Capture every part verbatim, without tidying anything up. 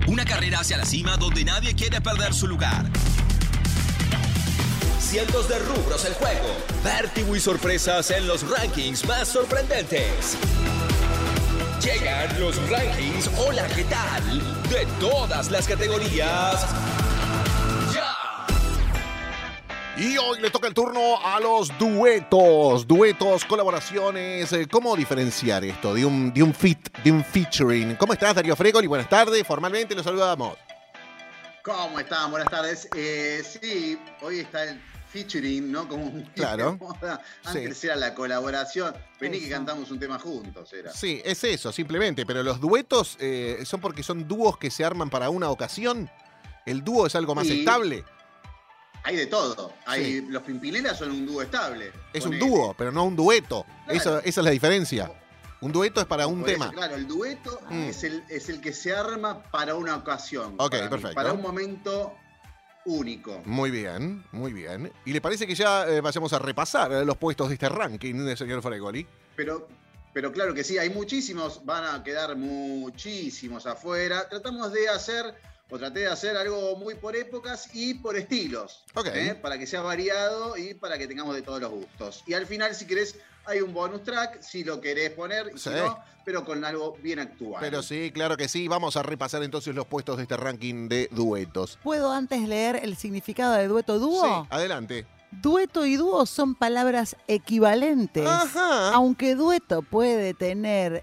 Una carrera hacia la cima donde nadie quiere perder su lugar. Cientos de rubros en juego. Vértigo y sorpresas en los rankings más sorprendentes. Llegan los rankings Hola, ¿qué tal? De todas las categorías. ¡Ya! Y hoy le toca el turno a los duetos. Duetos, colaboraciones. ¿Cómo diferenciar esto de un, de un fit, de un featuring? ¿Cómo estás, Darío Fregoli? Buenas tardes. Formalmente los saludamos. ¿Cómo están? Buenas tardes. Eh, sí, hoy está el featuring, ¿no? Como un claro. Antes Sí. era la colaboración. Vení que cantamos un tema juntos, era. Sí, es eso, simplemente. Pero los duetos eh, son porque son dúos que se arman para una ocasión. ¿El dúo es algo más Sí. estable? Hay de todo. Hay, Sí. Los Pimpinelas son un dúo estable. Es Ponele. un dúo, pero no un dueto. Claro. Eso, esa es la diferencia. Un dueto es para un Por eso, tema. claro, el dueto Mm. es, el, es el que se arma para una ocasión. Ok, para mí, perfecto. Para un momento único. Muy bien, muy bien. ¿Y le parece que ya eh, vayamos a repasar eh, los puestos de este ranking, eh, señor Fregoli? Pero, pero claro que sí, hay muchísimos, van a quedar muchísimos afuera. Tratamos de hacer, o traté de hacer algo muy por épocas y por estilos. Ok. ¿eh? Para que sea variado y para que tengamos de todos los gustos. Y al final, si querés, hay un bonus track, si lo querés poner, y Sí. si no, pero con algo bien actual. Pero sí, claro que sí. Vamos a repasar entonces los puestos de este ranking de duetos. ¿Puedo antes leer el significado de dueto-dúo? Sí, adelante. Dueto y dúo son palabras equivalentes, Ajá. aunque dueto puede tener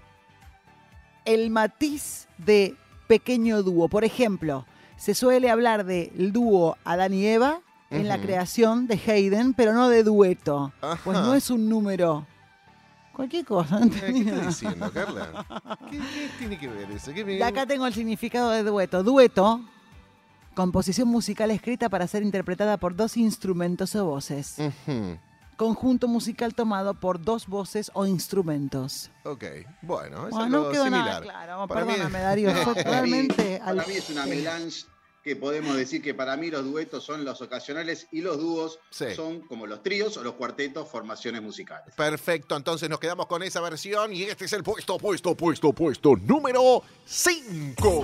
el matiz de pequeño dúo. Por ejemplo, se suele hablar del dúo Adán y Eva en la Ujú. creación de Haydn, pero no de dueto, Ajá. pues no es un número. Cualquier cosa, Eh, ¿no ¿Qué entendí estás nada. diciendo, Carla? ¿Qué, qué tiene que ver eso? ¿Qué me- Y acá tengo el significado de dueto. Dueto, composición musical escrita para ser interpretada por dos instrumentos o voces. Ujú. Conjunto musical tomado por dos voces o instrumentos. Ok, bueno, es Bueno, algo no quedó similar. nada claro. Para mí- Perdóname, Darío. Fue Para mí- realmente Para al- mí es una melange que podemos decir que para mí los duetos son los ocasionales y los dúos Sí. son como los tríos o los cuartetos, formaciones musicales. Perfecto, entonces nos quedamos con esa versión y este es el puesto, puesto, puesto, puesto número cinco.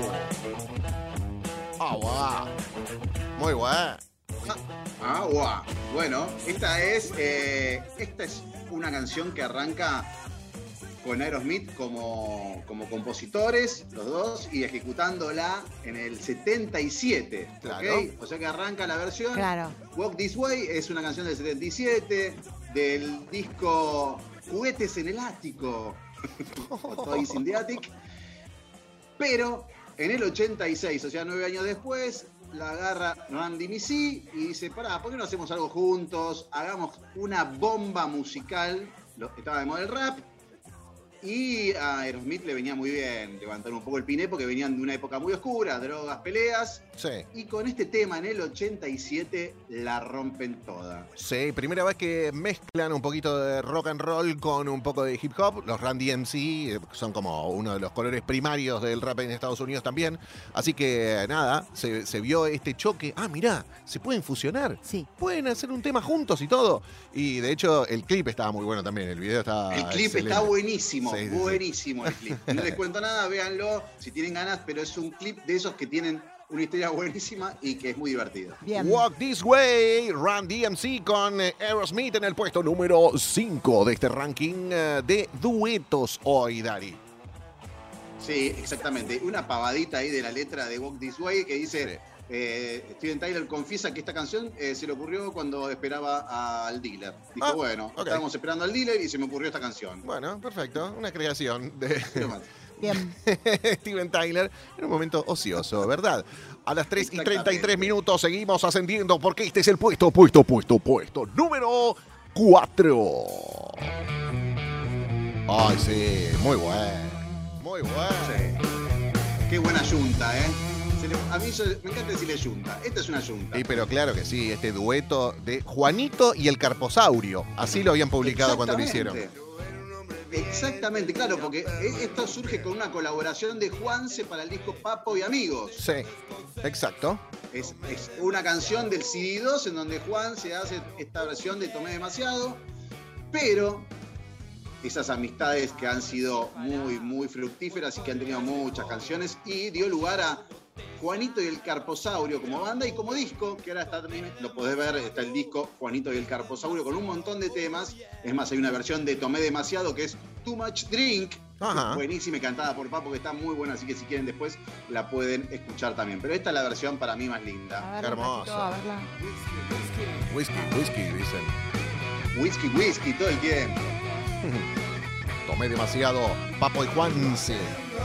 Ah, guau. Muy guau. Ah, guau. Bueno, esta es, eh, esta es una canción que arranca con Aerosmith como, como compositores, los dos, y ejecutándola en el setenta y siete. Claro. ¿Ok? O sea que arranca la versión. Claro. Walk This Way es una canción del setenta y siete, del disco Juguetes en el Ático, Toys in the Attic. Pero en el ochenta y seis, o sea, nueve años después, la agarra Randy Missy y dice, pará, ¿por qué no hacemos algo juntos? Hagamos una bomba musical. Lo- Estaba de moda el rap. Y a Aerosmith le venía muy bien levantar un poco el piné porque venían de una época muy oscura, drogas, peleas. Sí. Y con este tema en el ochenta y siete la rompen toda. Sí, primera vez que mezclan un poquito de rock and roll con un poco de hip hop. Los Run D M C eh, son como uno de los colores primarios del rap en Estados Unidos también. Así que nada, se, se vio este choque. Ah, mirá, se pueden fusionar. Sí. Pueden hacer un tema juntos y todo. Y de hecho el clip estaba muy bueno también. El video está El clip excelente. está buenísimo, Sí, sí, sí. buenísimo el clip. No les cuento nada, véanlo si tienen ganas, pero es un clip de esos que tienen una historia buenísima y que es muy divertido. Bien. Walk This Way, Run D M C con eh, Aerosmith en el puesto número cinco de este ranking eh, de duetos hoy, Dari. Sí, exactamente. Una pavadita ahí de la letra de Walk This Way que dice, Sí. eh, Steven Tyler confiesa que esta canción eh, se le ocurrió cuando esperaba al dealer. Dijo, Ah, bueno, ok. estábamos esperando al dealer y se me ocurrió esta canción. Bueno, perfecto. Una creación de Pero más. Bien. Steven Tyler en un momento ocioso, ¿verdad? A las tres y Exactamente. treinta y tres minutos seguimos ascendiendo porque este es el puesto, puesto, puesto, puesto número cuatro. Ay, sí, muy bueno. Muy bueno. Sí. Qué buena yunta, ¿eh? Se le- a mí yo- me encanta decirle yunta. Esta es una yunta. Sí, pero claro que sí, este dueto de Juanito y el Carposaurio. Así lo habían publicado cuando lo hicieron. Exactamente. Exactamente, claro, porque esto surge con una colaboración de Juanse para el disco Papo y Amigos. Sí, exacto. Es, es una canción del C D dos en donde Juan se hace esta versión de Tomé Demasiado, pero esas amistades que han sido muy, muy fructíferas y que han tenido muchas canciones y dio lugar a Juanito y el Carposaurio como banda y como disco, que ahora está también, lo podés ver, está el disco Juanito y el Carposaurio con un montón de temas. Es más, hay una versión de Tomé Demasiado que es Too Much Drink. Ajá. Buenísima y cantada por Papo, que está muy buena, así que si quieren después la pueden escuchar también. Pero esta es la versión para mí más linda. A ver, Qué hermoso. Patito, a verla. Whisky, whisky, dicen. Whisky, whisky, todo el tiempo. Tomé demasiado, Papo y Juanse.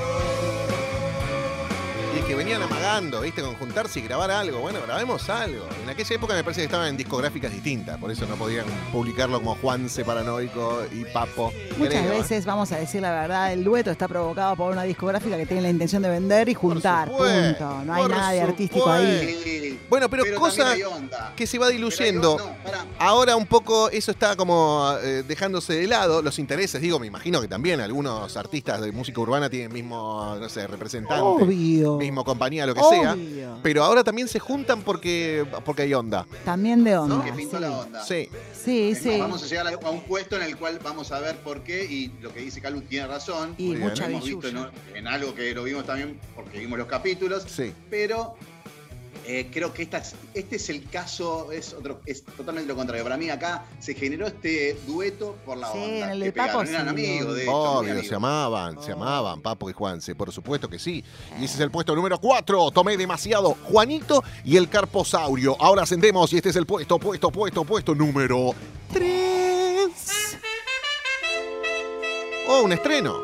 Y es que venían amagando, ¿viste? Con juntarse y grabar algo. Bueno, grabemos algo. En aquella época me parece que estaban en discográficas distintas, por eso no podían publicarlo como Juanse Paranoico y Papo. Muchas creo. veces, vamos a decir la verdad, el dueto está provocado por una discográfica que tiene la intención de vender y juntar, supuesto, punto. No hay por nada de artístico supuesto. ahí. Sí, Bueno, pero, cosa también hay onda. que se va Pero hay diluyendo. onda- no, pará. Ahora un poco eso está como eh, dejándose de lado, los intereses, digo, me imagino que también algunos artistas de música urbana tienen mismo, no sé, representante, Obvio. mismo compañía, lo que Obvio. sea, pero ahora también se juntan porque, porque hay onda. También de onda. Que pintó sí. la onda. Sí, Sí, Es sí. más, vamos a llegar a un puesto en el cual vamos a ver por qué, y lo que dice Calu tiene razón. Y Muy bien. mucha Lo hemos visto billulla. en, en algo que lo vimos también porque vimos los capítulos, sí. pero eh, creo que esta es- este es el caso, es otro, es totalmente lo contrario. Para mí acá se generó este dueto por la Sí, onda. en el que de Papo pegaron. Eran sí, amigos, de hecho, muy Obvio, amigos. se amaban, se Oh. amaban, Papo y Juanse, por supuesto que sí. Y ese es el puesto número cuatro, tomé demasiado, Juanito y el Carposaurio. Ahora ascendemos y este es el puesto, puesto, puesto, puesto número tres. Oh, un estreno.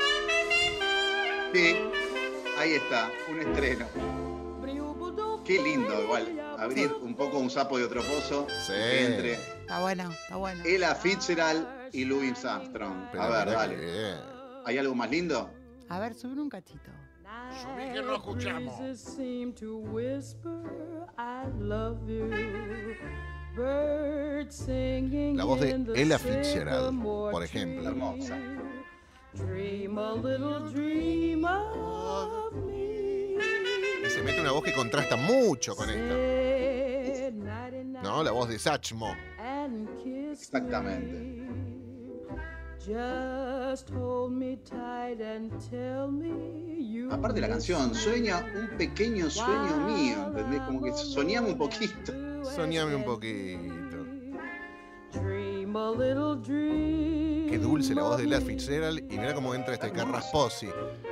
Sí, ahí está, un estreno. Qué lindo, igual, abrir un poco un sapo de otro pozo. Sí. Entre Está bueno, está bueno. Ella Fitzgerald y Louis Armstrong. Pero A ver, mirá dale. que bien. ¿Hay algo más lindo? A ver, sube un cachito. Subí que no escuchamos. La voz de Ella Fitzgerald, por ejemplo. Hermosa. Y se mete una voz que contrasta mucho con esta. ¿No? La voz de Satchmo. Exactamente. Aparte la canción, sueña un pequeño sueño mío, ¿entendés? Como que soñamos un poquito. Soñame un poquito. Qué Qué dulce la voz de Ella Fitzgerald. Y mira cómo entra este Carrasposi.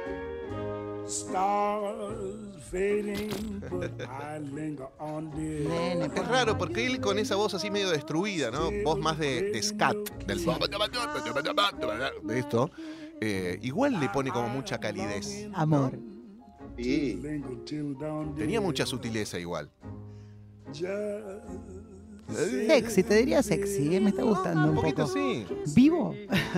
Nene, Es raro porque él con esa voz así medio destruida, ¿no? Voz más de, de scat, del de esto. eh, igual le pone como mucha calidez. amor. Sí. Tenía mucha sutileza igual. Sexy, te diría sexy, ¿eh? Me está gustando Un un poquito poco. sí. ¿Vivo?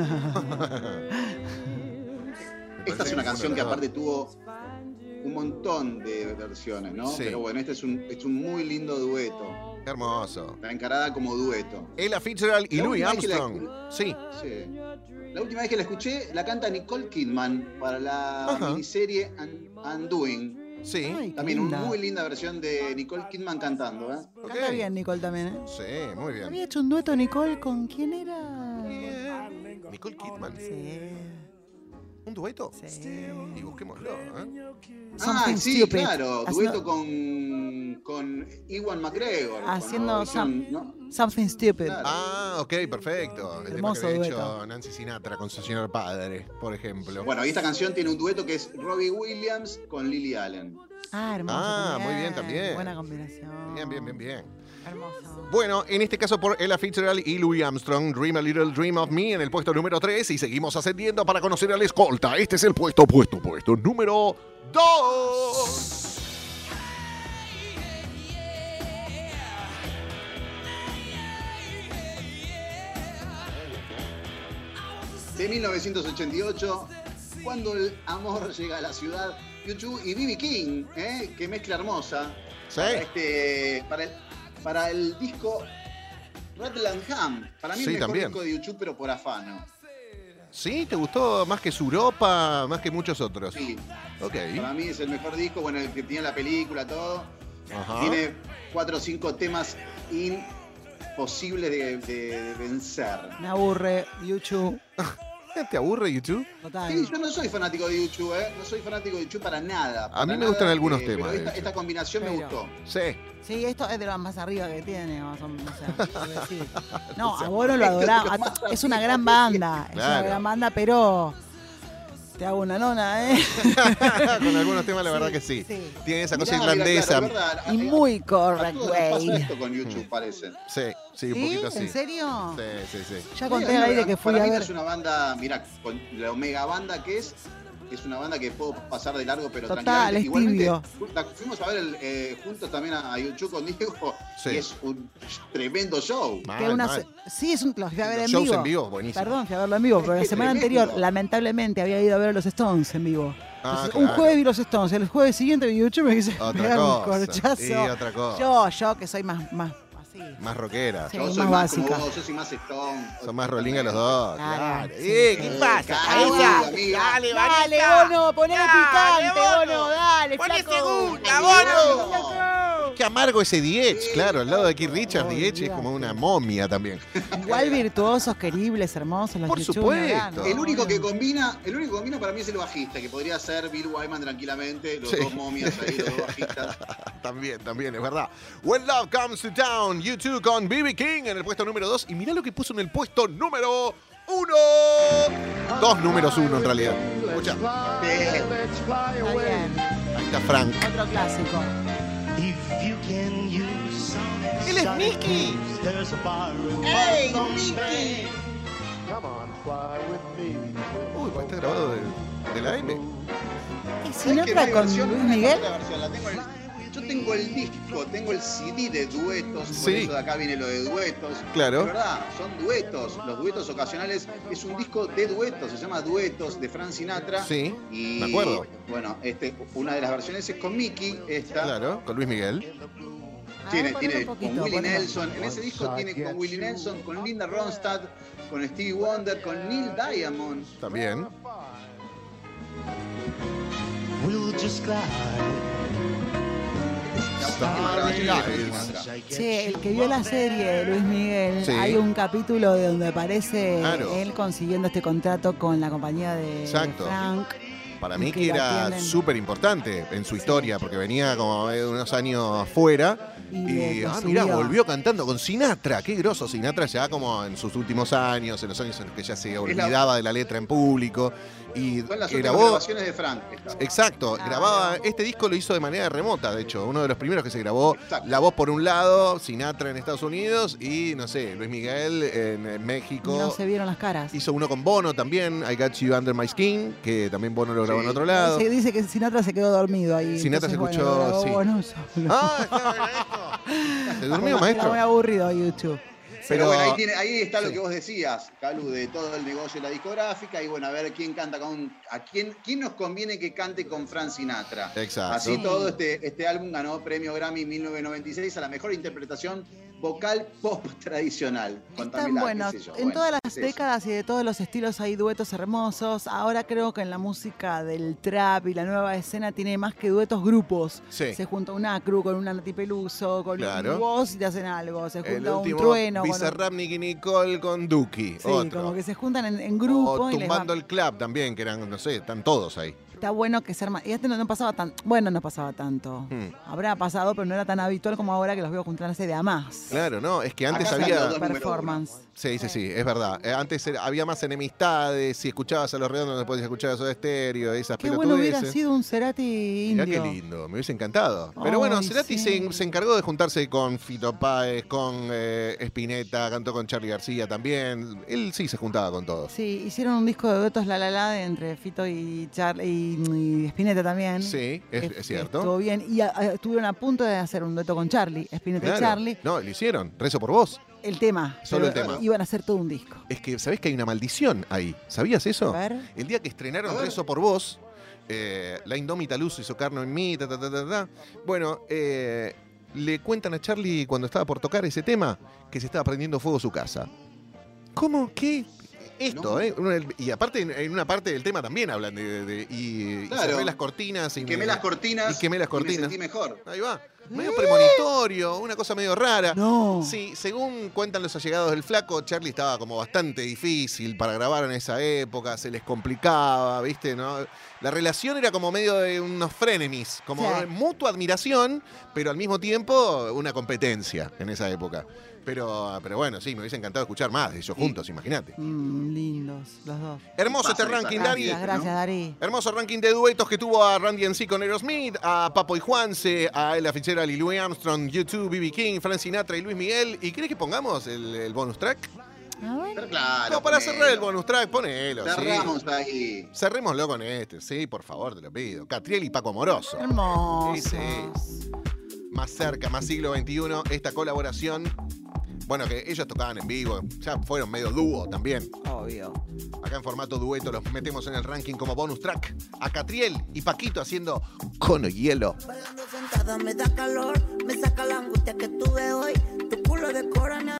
Esta es una canción que aparte tuvo un montón de versiones, ¿no? Sí. Pero bueno, este es un, es un muy lindo dueto. Qué hermoso. Está encarada como dueto. Ella Fitzgerald y La Louis última vez que la- Armstrong. Sí. Sí. La última vez que la escuché, la canta Nicole Kidman para la Ajá. miniserie Un- Undoing. Sí. Ay, qué También una linda. muy linda versión de Nicole Kidman cantando, ¿eh? Ok. Canta bien Nicole también, ¿eh? Sí, muy bien. Había hecho un dueto Nicole con quién era. Nicole Kidman. Sí, ¿Un dueto? sí. Y busquémoslo, ¿eh? Ah, Something sí, Stupid. claro. Haciendo- Dueto con, con Ewan McGregor. Haciendo cuando hicieron, some- ¿no? Something Stupid. Claro. Ah, ok, perfecto. El tema que Hermoso había dueto. hecho Nancy Sinatra con su señor padre, por ejemplo. Bueno, y esta canción tiene un dueto que es Robbie Williams con Lily Allen. Ah, hermoso. Ah, también. muy bien también. Buena combinación. Bien, bien, bien, bien. Hermoso. Bueno, en este caso por Ella Fitzgerald y Louis Armstrong, Dream a Little Dream of Me en el puesto número tres y seguimos ascendiendo para conocer al escolta. Este es el puesto, puesto, puesto número dos. De mil novecientos ochenta y ocho, Cuando el amor llega a la ciudad, U dos y B B King, ¿eh? Qué mezcla hermosa. Sí. Para, este, para, el, para el disco Rattle Ham. Para mí Sí, el mejor también. disco de U dos, pero por afano. ¿Sí? ¿Te gustó más que Suropa, más que muchos otros? Sí, Ok. para mí es el mejor disco, bueno, el que tiene la película, todo. Ajá. Tiene cuatro o cinco temas imposibles de, de- de vencer. Me aburre. YouTube. ¿Te aburre YouTube? Total. Sí, yo no soy fanático de YouTube, ¿eh? No soy fanático de YouTube para nada. Para A mí me nada, gustan algunos eh, temas pero de esta, YouTube. esta combinación me Pero- gustó. Sí. Sí, esto es de lo más arriba que tiene, más o menos. O sea, quiero decir. No, a Bono lo Esto es de lo adoraba. más Es una arriba gran que banda. Es una Claro. gran banda, pero. Te hago una nona, ¿eh? Con algunos temas, la verdad Sí, que sí. sí. Tiene esa cosa Mirá, mirá, irlandesa. claro, verdad, a- Y a- muy a correct, todos nos pasa güey. esto con YouTube, parece. Sí, sí, un ¿Sí? poquito así. ¿En serio? Sí, sí, sí. Ya Sí, conté a mí al me- aire que fui para a mí ver. es una banda, mira, con la mega banda que es, es una banda que puedo pasar de largo, pero Total, tranquilamente. es Igualmente, tibio. la- fuimos a ver el, eh, juntos también a, a YouTube con Diego Sí. y es un tremendo show. Mal, Que una mal. se- sí, es un, los fui a ver Los en shows vivo. en vivo, buenísimo. Perdón, fui a verlo en vivo, pero la Qué semana tremendo. anterior, lamentablemente, había ido a ver a los Stones en vivo. Ah, Entonces, un claro. jueves vi los Stones, el jueves siguiente vi YouTube y me quise Otra pegar un cosa. corchazo. Y otra cosa. Yo, yo, que soy más, más así. Más rockera. Sí. Yo más soy más como básica. vos, yo soy más Stone. Son más rolinga los dos. Claro, Claro. sí, Eh, sí. ¿qué Eh, pasa? calma, Vanessa? amiga. Dale, Dale, Vanessa. Bono, ponele Dale, picante, Bono. Bono, dale, Poné flaco. segunda, Bono. Qué amargo ese D H, claro, al lado de Keith Richards, Oh, D H es como una momia también. Igual virtuosos, queribles, hermosos, los Por YouTube, supuesto. ¿no? El único que combina, el único que combina para mí es el bajista, que podría ser Bill Wyman tranquilamente, los Sí. dos momias ahí, los dos bajistas. También, también, es verdad. When Love Comes to Town, U dos con B B King en el puesto número dos. Y mirá lo que puso en el puesto número uno. Dos números uno en realidad. Escucha, Eh, Está bien, ahí está Frank. otro clásico. Él es Mickey. ¡Ey, Mickey! Uy, pues está grabado de, de la M. ¿Y ¿Sabés que no Sinatra hay con versión? Luis No me Miguel? acuerdo la versión, la tengo en el- Yo tengo el disco, tengo el C D de duetos, por Sí. eso de acá viene lo de duetos. Claro. De verdad, son duetos. Los duetos ocasionales es un disco de duetos, se llama Duetos de Frank Sinatra. Sí, Y me acuerdo. bueno, este, una de las versiones es con Mickey, esta. Claro, con Luis Miguel. Tiene, Ah, ponelo tiene un poquito, con Willie ponelo. Nelson. En ese disco tiene con Willie Nelson, con Linda Ronstadt, con Stevie Wonder, con Neil Diamond. También. La última grabación de Sinatra. Che, el que vio la serie de Luis Miguel, Sí. hay un capítulo de donde aparece Claro. él consiguiendo este contrato con la compañía de Exacto. Frank. Para Y mí que que lo era atienden. súper importante en su historia, porque venía como de unos años fuera. Y Y, le ah, mirá, subió. volvió cantando con Sinatra. Qué groso. Sinatra ya como en sus últimos años, en los años en los que ya se olvidaba de la letra en público. Y Son las que últimas grabó. grabaciones de Frank. esta. Exacto, Claro. grababa. Este disco lo hizo de manera remota, de hecho. Uno de los primeros que se grabó. Exacto. La voz por un lado, Sinatra en Estados Unidos y, no sé, Luis Miguel en, en México. No se vieron las caras. Hizo uno con Bono también, I Got You Under My Skin, que también Bono lo grabó Sí. en otro lado. Se dice que Sinatra se quedó dormido ahí. Sinatra entonces, se bueno, escuchó, lo grabó sí. Bono solo. ¡Ah! estaba en esto. ¿Se durmió, Era maestro? muy aburrido YouTube. Pero, Pero- bueno, ahí, tiene- ahí está lo sí. que vos decías, Calu, de todo el negocio de la discográfica. Y bueno, a ver quién canta con. ¿A quién, quién nos conviene que cante con Frank Sinatra? Exacto. Así todo este, este álbum ganó premio Grammy en mil novecientos noventa y seis a la mejor interpretación vocal pop tradicional. Están Contamilá, buenos. qué sé yo. En Bueno, todas las es eso. décadas y de todos los estilos hay duetos hermosos. Ahora creo que en la música del trap y la nueva escena tiene más que duetos, grupos. Sí. Se junta un Acru con un Nati Peluso, con Claro. un voz y te hacen algo. Se El junta un último, trueno. con un- Bizarrap, Nicky Nicole con Duki. Sí, otro. como que se juntan en, en grupo O y les va- Tumbando el Club también, que eran, no sé, están todos ahí. Está bueno que se arma. Y este no, no pasaba tan. Bueno, no pasaba tanto. Hmm. Habrá pasado, pero no era tan habitual como ahora que los veo juntarse de a más. Claro, no, es que antes Acá había... salió dos número Performance. Sí, sí, sí, es verdad. Eh, Antes era- había más enemistades, si escuchabas a Los Redondos no podías escuchar a Soda Stereo, esas Qué bueno hubiera pelotudeces. sido un Cerati Mirá indio. qué lindo, me hubiese encantado. Pero bueno, Ay, Cerati sí. se, se encargó de juntarse con Fito Páez, con eh, Spinetta, cantó con Charly García también. Él sí se juntaba con todos. Sí, hicieron un disco de duetos La La La de entre Fito y Charlie y, y Spinetta también. Sí, es, Que- es cierto. Estuvo bien. Y a- a- estuvieron a punto de hacer un dueto con Charlie, Spinetta Claro. y Charlie. No, lo hicieron. Rezo por vos. El tema. Solo pero el tema. Iban a hacer todo un disco. Es que, ¿sabés que hay una maldición ahí? ¿Sabías eso? A ver. El día que estrenaron A ver. Rezo por vos, eh, la indómita luz hizo carno en mí, ta, ta, ta, ta, ta. Bueno, eh, le cuentan a Charlie cuando estaba por tocar ese tema que se estaba prendiendo fuego su casa. ¿Cómo? ¿Qué? Esto, No. ¿eh? Una- Y aparte, en- en una parte del tema también hablan de... de- y, y Claro. cerré las cortinas y... Quemé me- las cortinas y quemé las me cortinas. sentí mejor. Ahí va. medio premonitorio, una cosa medio rara. No. Sí, según cuentan los allegados del Flaco, Charlie estaba como bastante difícil para grabar en esa época, se les complicaba, ¿viste? ¿No? La relación era como medio de unos frenemies, como Sí. de mutua admiración, pero al mismo tiempo una competencia en esa época. Pero, pero bueno, sí, me hubiese encantado escuchar más de ellos juntos, imagínate. Mm, lindos, los dos. Hermoso Pasa este esa ranking, gracia, Dari. Gracias, gracias, Dari. Hermoso ranking de duetos que tuvo a Randy M C con Aerosmith, a Papo y Juanse, a Ella Fitzgerald y Louis Armstrong, U dos, B B King, Frank Sinatra y Luis Miguel. ¿Y querés que pongamos el, el bonus track? A ver. Pero claro. No, para ponelo. cerrar el bonus track, ponelo. sí. Cerramos ahí. Cerrémoslo con este, sí, por favor, te lo pido. Catriel y Paco Amoroso. Hermosos. Sí, sí. Más cerca, más siglo veintiuno, esta colaboración. Bueno, que ellos tocaban en vivo, ya fueron medio dúo también. Obvio. Acá en formato dueto los metemos en el ranking como bonus track. A Catriel y Paquito haciendo Cono Hielo. Bailando sentada me da calor, me saca la angustia que tuve hoy. Tu culo de corona.